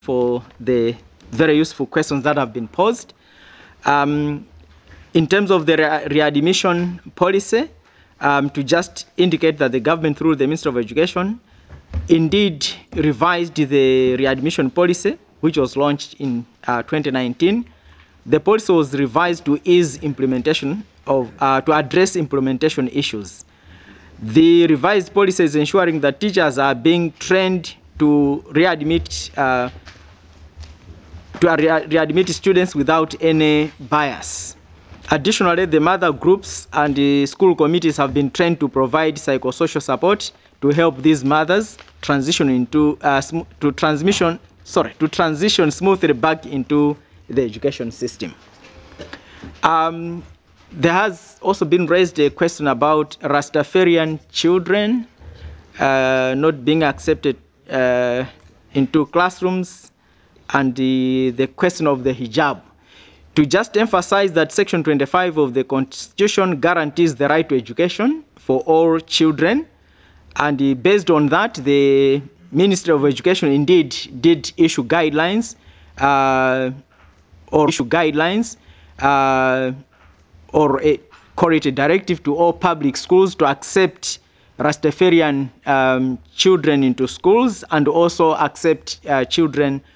for the very useful questions that have been posed. In terms of the readmission policy, to just indicate that the government through the Ministry of Education indeed revised the readmission policy, which was launched in 2019. The policy was revised to ease implementation of, to address implementation issues. The revised policy is ensuring that teachers are being trained to readmit students without any bias. Additionally, the mother groups and the school committees have been trained to provide psychosocial support to help these mothers transition into transition smoothly back into the education system. There has also been raised a question about Rastafarian children not being accepted into classrooms, and the question of the hijab. To just emphasize that Section 25 of the Constitution guarantees the right to education for all children, and based on that, the Ministry of Education indeed did issue guidelines call it a directive to all public schools to accept Rastafarian children into schools, and also accept children